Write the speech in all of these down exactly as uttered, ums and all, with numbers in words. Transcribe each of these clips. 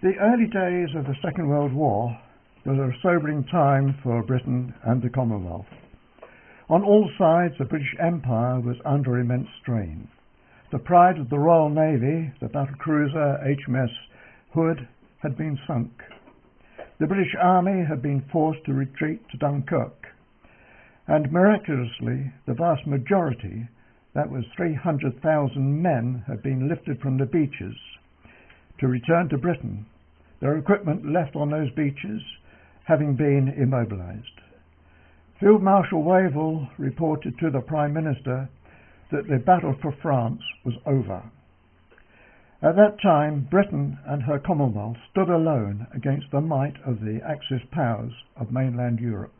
The early days of the Second World War were a sobering time for Britain and the Commonwealth. On all sides, the British Empire was under immense strain. The pride of the Royal Navy, the battle cruiser H M S Hood, had been sunk. The British Army had been forced to retreat to Dunkirk, and miraculously, the vast majority, that was three hundred thousand men, had been lifted from the beaches to return to Britain, their equipment left on those beaches having been immobilized. Field Marshal Wavell reported to the Prime Minister that the battle for France was over. At that time, Britain and her Commonwealth stood alone against the might of the Axis powers of mainland Europe.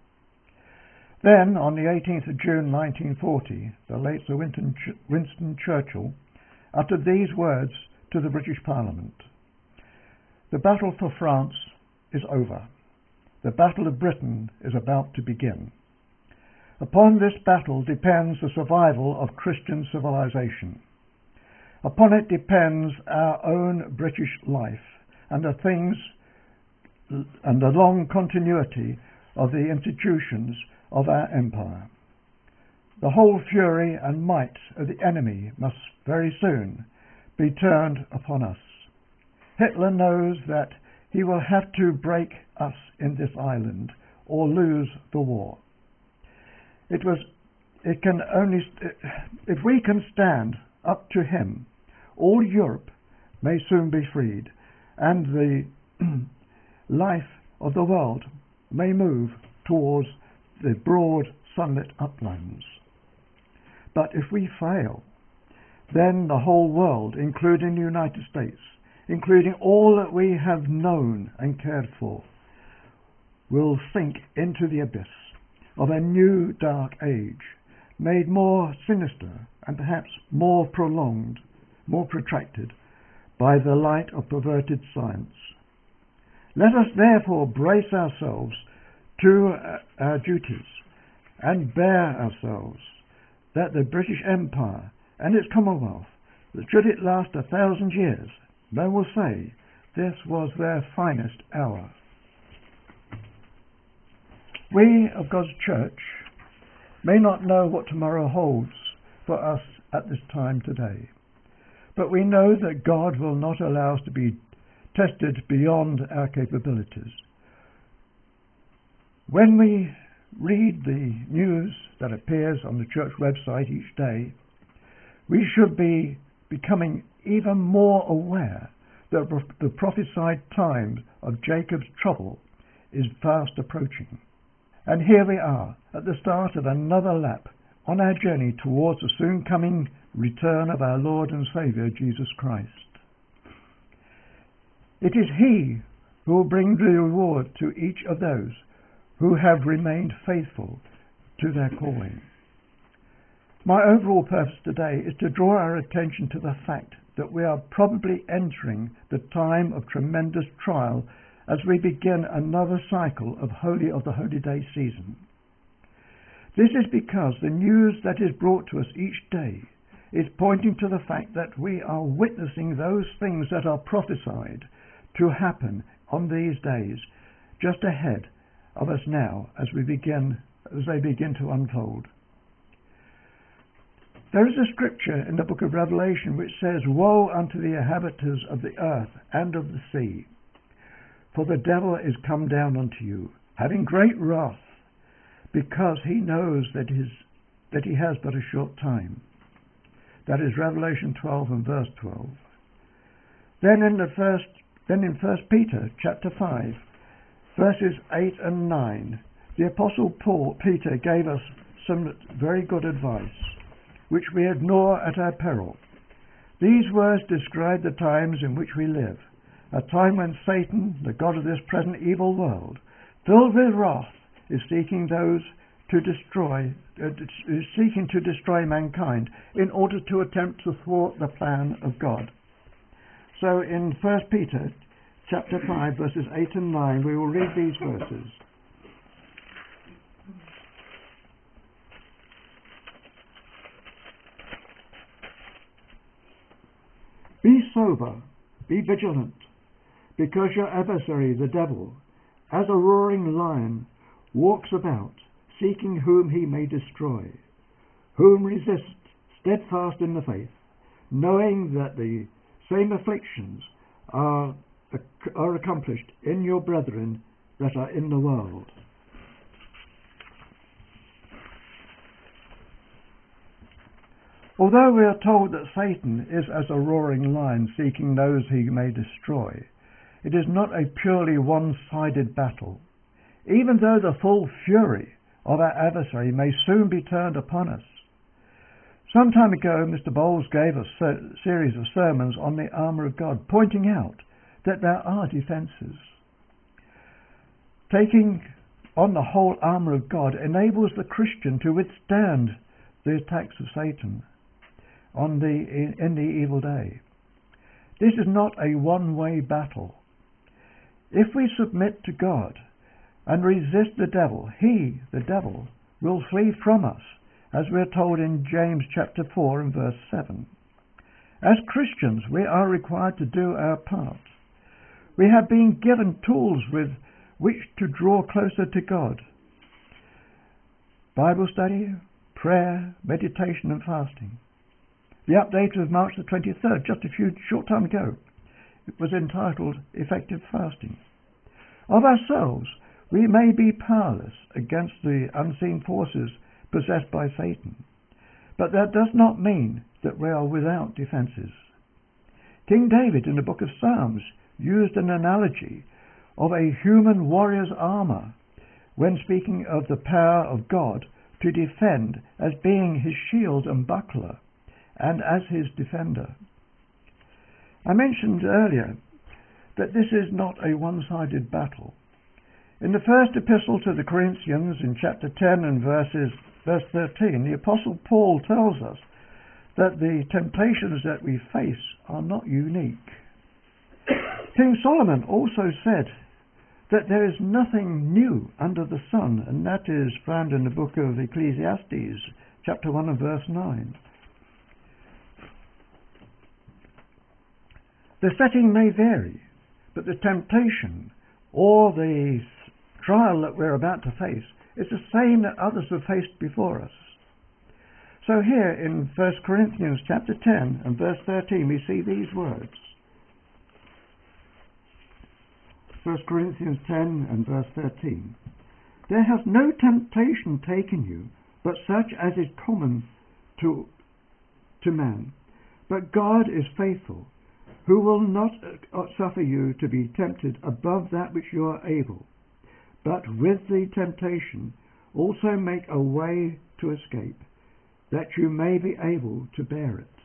Then, on the eighteenth of June nineteen forty, the late Sir Winston, Ch- Winston Churchill uttered these words to the British Parliament: "The battle for France is over. The battle of Britain is about to begin. Upon this battle depends the survival of Christian civilization. Upon it depends our own British life and the things and the long continuity of the institutions of our empire. The whole fury and might of the enemy must very soon be turned upon us. Hitler knows that he will have to break us in this island or lose the war. It was, it can only, if we can stand up to him, all Europe may soon be freed, and the life of the world may move towards the broad sunlit uplands. But if we fail, then the whole world, including the United States, including all that we have known and cared for, will sink into the abyss of a new dark age, made more sinister and perhaps more prolonged, more protracted by the light of perverted science. Let us therefore brace ourselves to our duties and bear ourselves, that the British Empire and its Commonwealth, that should it last a thousand years, men will say this was their finest hour." We of God's Church may not know what tomorrow holds for us at this time today, but we know that God will not allow us to be tested beyond our capabilities. When we read the news that appears on the church website each day, we should be becoming even more aware that the prophesied time of Jacob's trouble is fast approaching. And here we are, at the start of another lap on our journey towards the soon coming return of our Lord and Saviour Jesus Christ. It is He who will bring the reward to each of those who have remained faithful to their calling. My overall purpose today is to draw our attention to the fact that we are probably entering the time of tremendous trial as we begin another cycle of Holy of the Holy Day season. This is because the news that is brought to us each day is pointing to the fact that we are witnessing those things that are prophesied to happen on these days just ahead of us now as we begin as they begin to unfold. There is a scripture in the book of Revelation which says, "Woe unto the inhabitants of the earth and of the sea, for the devil is come down unto you, having great wrath, because he knows that his that he has but a short time." That is Revelation twelve and verse twelve. Then in the first then in First Peter chapter five, verses eight and nine, the Apostle Paul Peter gave us some very good advice, which we ignore at our peril. These words describe the times in which we live, a time when Satan, the god of this present evil world, filled with wrath, is seeking those to destroy, uh, is seeking to destroy mankind in order to attempt to thwart the plan of God. So in First Peter chapter five, verses eight and nine, we will read these verses. Be sober, be vigilant, because your adversary, the devil, as a roaring lion, walks about, seeking whom he may destroy. Whom resist, steadfast in the faith, knowing that the same afflictions are, are accomplished in your brethren that are in the world. Although we are told that Satan is as a roaring lion seeking those he may destroy, it is not a purely one-sided battle. Even though the full fury of our adversary may soon be turned upon us. Some time ago, Mister Bowles gave a ser- series of sermons on the armour of God, pointing out that there are defences. Taking on the whole armour of God enables the Christian to withstand the attacks of Satan on the, in, in the evil day. This is not a one-way battle. If we submit to God and resist the devil, he, the devil, will flee from us, as we are told in James chapter four and verse seven. As Christians, we are required to do our part. We have been given tools with which to draw closer to God. Bible study, prayer, meditation and fasting. The update of March the twenty-third, just a few short time ago, it was entitled Effective Fasting. Of ourselves, we may be powerless against the unseen forces possessed by Satan, but that does not mean that we are without defences. King David in the book of Psalms used an analogy of a human warrior's armour when speaking of the power of God to defend as being his shield and buckler and as his defender. I mentioned earlier that this is not a one-sided battle. In the first epistle to the Corinthians in chapter ten and verses, verse thirteen, the Apostle Paul tells us that the temptations that we face are not unique. King Solomon also said that there is nothing new under the sun, and that is found in the book of Ecclesiastes, chapter one and verse nine. The setting may vary, but the temptation or the trial that we're about to face is the same that others have faced before us. So here in First Corinthians chapter ten and verse thirteen we see these words. First Corinthians ten and verse thirteen. There has no temptation taken you, but such as is common to, to man. But God is faithful, who will not suffer you to be tempted above that which you are able, but with the temptation also make a way to escape, that you may be able to bear it.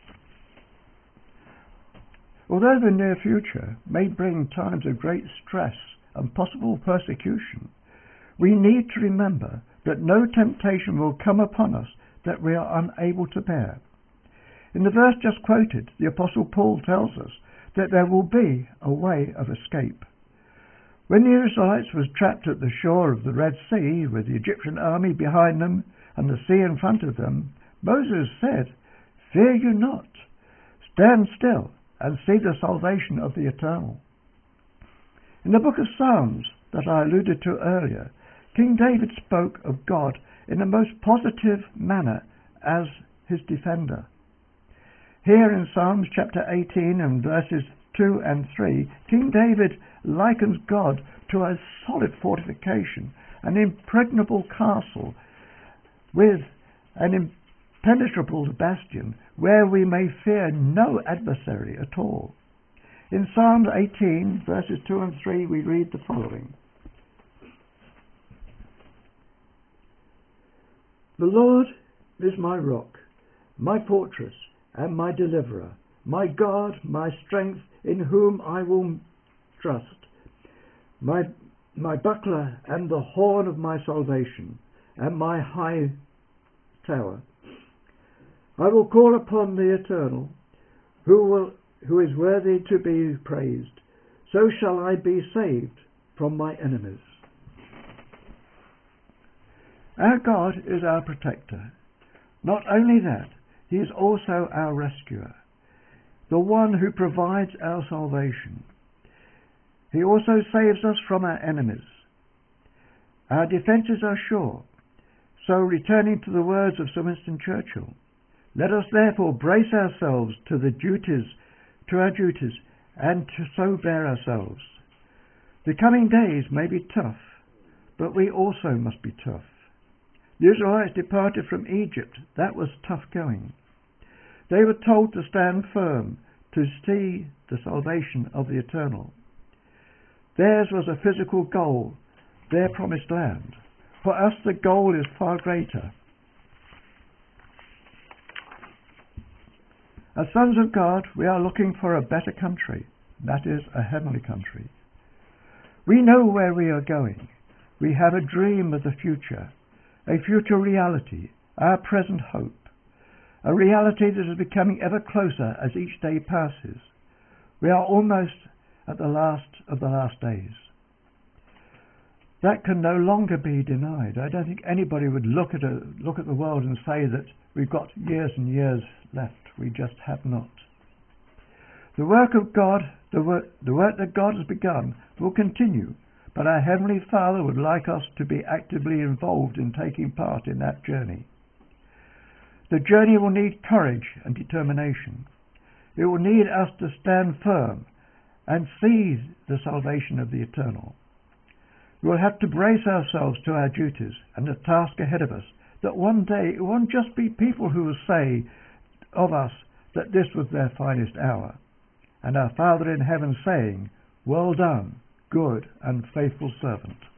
Although the near future may bring times of great stress and possible persecution, we need to remember that no temptation will come upon us that we are unable to bear. In the verse just quoted, the Apostle Paul tells us that there will be a way of escape. When the Israelites was trapped at the shore of the Red Sea with the Egyptian army behind them and the sea in front of them, Moses said, "Fear you not, stand still and see the salvation of the Eternal." In the book of Psalms that I alluded to earlier, King David spoke of God in the most positive manner as his defender. Here in Psalms chapter eighteen and verses two and three, King David likens God to a solid fortification, an impregnable castle with an impenetrable bastion where we may fear no adversary at all. In Psalms eighteen verses two and three we read the following. The Lord is my rock, my fortress, and my deliverer, my God, my strength, in whom I will trust, my, my buckler and the horn of my salvation, and my high tower. I will call upon the Eternal, who will, who is worthy to be praised. So shall I be saved from my enemies. Our God is our protector. Not only that, He is also our rescuer, the one who provides our salvation. He also saves us from our enemies. Our defences are sure. So, returning to the words of Sir Winston Churchill, let us therefore brace ourselves to the duties, to our duties, and to so bear ourselves. The coming days may be tough, but we also must be tough. The Israelites departed from Egypt. That was tough going. They were told to stand firm, to see the salvation of the Eternal. Theirs was a physical goal, their promised land. For us the goal is far greater. As sons of God, we are looking for a better country, that is, a heavenly country. We know where we are going. We have a dream of the future, a future reality, our present hope, a reality that is becoming ever closer as each day passes. We are almost at the last of the last days. That can no longer be denied. I don't think anybody would look at a, look at the world and say that we've got years and years left. We just have not. The work of God, the work, the work that God has begun will continue, but our Heavenly Father would like us to be actively involved in taking part in that journey. The journey will need courage and determination. It will need us to stand firm and see the salvation of the Eternal. We will have to brace ourselves to our duties and the task ahead of us, that one day it won't just be people who will say of us that this was their finest hour, and our Father in heaven saying, "Well done, good and faithful servant."